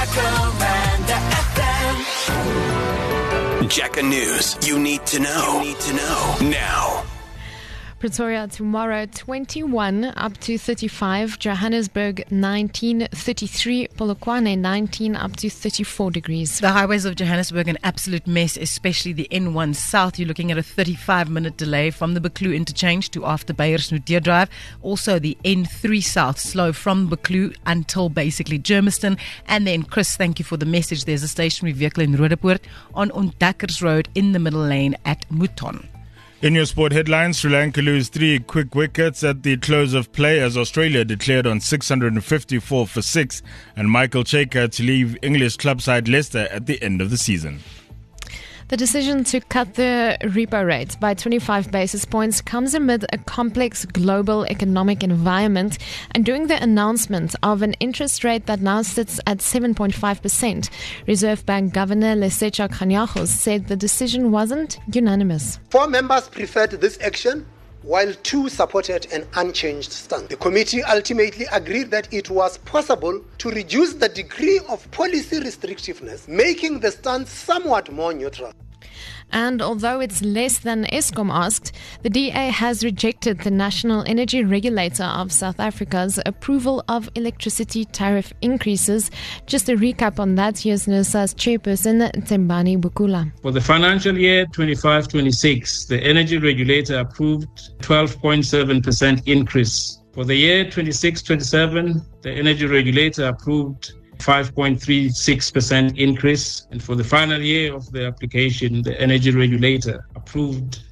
Jacaranda FM. Jacka News. You need to know. Now. Pretoria tomorrow 21 up to 35, Johannesburg 19, 33, Polokwane 19 up to 34 degrees. The highways of Johannesburg an absolute mess, especially the N1 South. You're looking at a 35-minute delay from the Buccleuch interchange to after Beyersnodeur Drive. Also the N3 South slow from Buccleuch until basically Germiston. And then Chris, thank you for the message. There's a stationary vehicle in Roodepoort on Ontdekkers Road in the middle lane at Mouton. In your sport headlines, Sri Lanka lose 3 quick wickets at the close of play as Australia declared on 654 for 6 and Michael Cheika to leave English club side Leicester at the end of the season. The decision to cut the repo rate by 25 basis points comes amid a complex global economic environment and during the announcement of an interest rate that now sits at 7.5%. Reserve Bank Governor Lesetja Kganyago said the decision wasn't unanimous. 4 members preferred this action, while 2 supported an unchanged stance. The committee ultimately agreed that it was possible to reduce the degree of policy restrictiveness, making the stance somewhat more neutral. And although it's less than Eskom asked, the DA has rejected the National Energy Regulator of South Africa's approval of electricity tariff increases. Just a recap on that, here's NERSA's chairperson, Tembani Bukula. For the financial year 25-26, the Energy Regulator approved 12.7% increase. For the year 26-27, the Energy Regulator approved 5.36% increase, and for the final year of the application, the Energy Regulator approved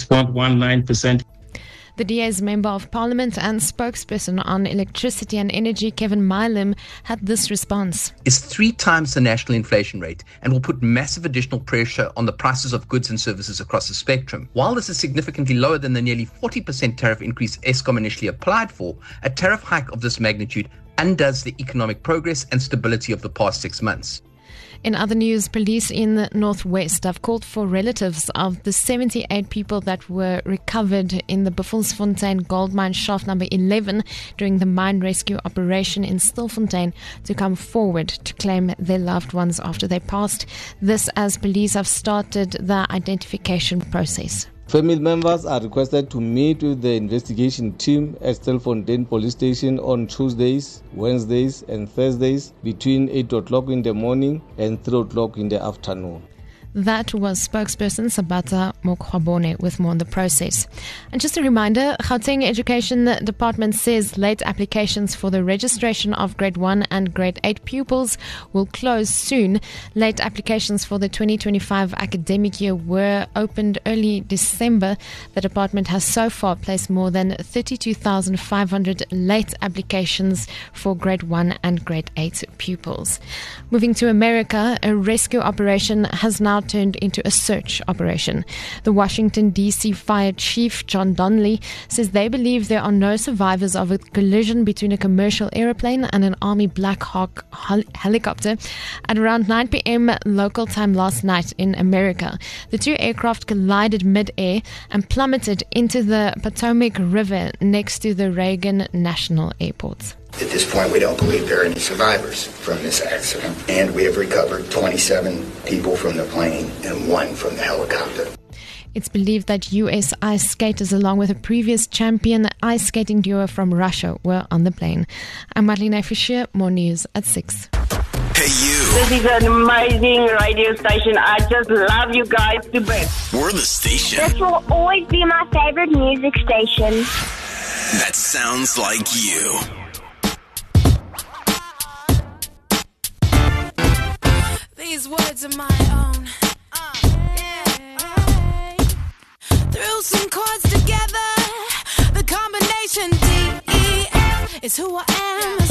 6.19%. The DA's Member of Parliament and spokesperson on electricity and energy, Kevin Milam, had this response. It's 3 times the national inflation rate and will put massive additional pressure on the prices of goods and services across the spectrum. While this is significantly lower than the nearly 40% tariff increase Eskom initially applied for, a tariff hike of this magnitude undoes the economic progress and stability of the past 6 months. In other news, police in the Northwest have called for relatives of the 78 people that were recovered in the Buffelsfontein gold mine shaft number 11 during the mine rescue operation in Stilfontein to come forward to claim their loved ones after they passed. This as police have started the identification process. Family members are requested to meet with the investigation team at Stilfontein Police Station on Tuesdays, Wednesdays and Thursdays between 8 o'clock in the morning and 3 o'clock in the afternoon. That was spokesperson Sabata Mokhwabone with more on the process. And just a reminder, Gauteng Education Department says late applications for the registration of grade 1 and grade 8 pupils will close soon. Late applications for the 2025 academic year were opened early December. The department has so far placed more than 32,500 late applications for grade 1 and grade 8 pupils. Moving to America, a rescue operation has now turned into a search operation. The Washington, D.C. Fire Chief John Donnelly says they believe there are no survivors of a collision between a commercial aeroplane and an Army Black Hawk helicopter at around 9 p.m. local time last night in America. The 2 aircraft collided mid-air and plummeted into the Potomac River next to the Reagan National Airport. At this point, we don't believe there are any survivors from this accident, and we have recovered 27 people from the plane and 1 from the helicopter. It's believed that U.S. ice skaters, along with a previous champion ice skating duo from Russia, were on the plane. I'm Marlene Fischer, more news at 6. Hey, you. This is an amazing radio station. I just love you guys to bits. We're the station. This will always be my favorite music station. That sounds like you. These words are my own. Threw some chords together. The combination D-E-F is who I am.